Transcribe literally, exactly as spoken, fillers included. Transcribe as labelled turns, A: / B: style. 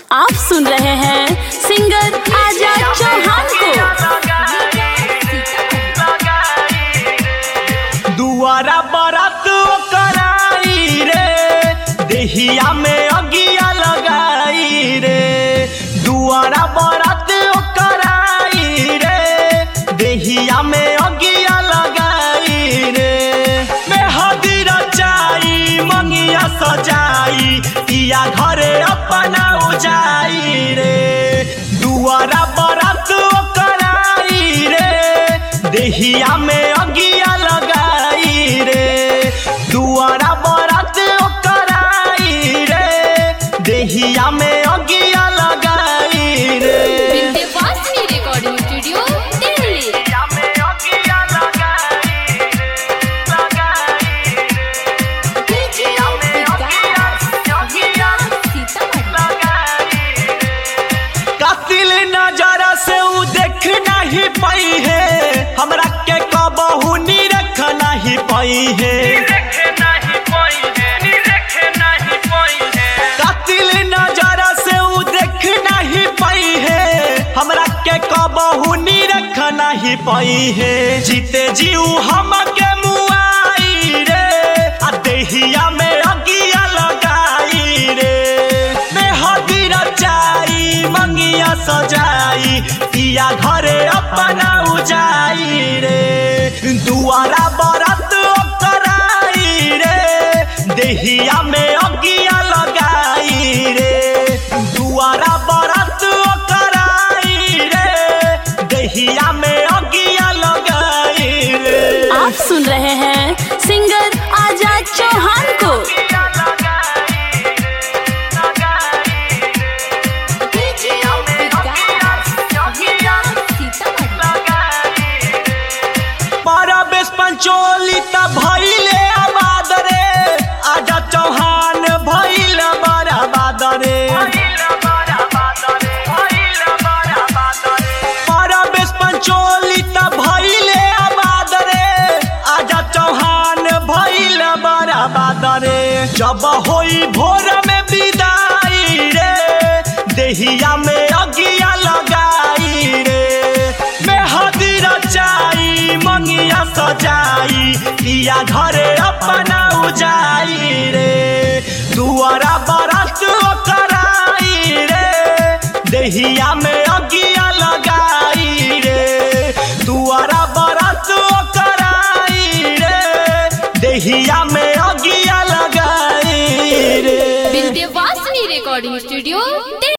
A: आप सुन रहे हैं सिंगर आजाद चौहान को।
B: दुआरा बरात कराई रे, देहिया में अगिया लगाई रे। दुआरा बरात कराई रे, देहिया में अगिया लगाई रे। मेहदी रचाई मंगिया सजाई, पिया घरे अपना उजाई रे। दुआरा बरात कराई रे, देहिया में अगिया लगाई रे। दुआरा बरात कराई रे, देहिया में अगिया लगाई रे।
A: Vindhyavasini recording studio Delhi.
B: कातिल नजरा से उ देख नहीं पाई है, हमरा के कबहू नी रख नहीं पाई है। कातिल नजरा से उ देख नहीं पाई है, हमरा के कबहू नी रख नहीं पाई है। जीते जीव हम के मुआई रे, आ देहिया में अगिया लगाई रे। मेहदी रचाई मंगिया सजाई, पिया घरे अपना उजाई रे। दुआरा बरात कराई रे, देहिया में अगिया लगाई रे। दुआरा बरात कराई रे, देहिया में अगिया लगाई रे।
A: आप सुन रहे हैं सिंगर आजाद चौहान को।
B: परवेश पंचोली त भइले आबाद रे, आजा चौहान भइल बराबाद रे। परवेश पंचोली त भइले आबाद रे, आजा चौहान भइल बराबाद रे। जब होई भोर में विदाई रे, देहिया में अगिया लगाई रे। मेहदी रचाई मंगिया सजाई, पिया घरे अपना उजाई रे। दुआरा बरात कराई रे, देहिया में अगिया लगाई रे। दुआरा बरात कराई रे, देहिया में अगिया लगाई रे।
A: Vindhyavasini recording studio.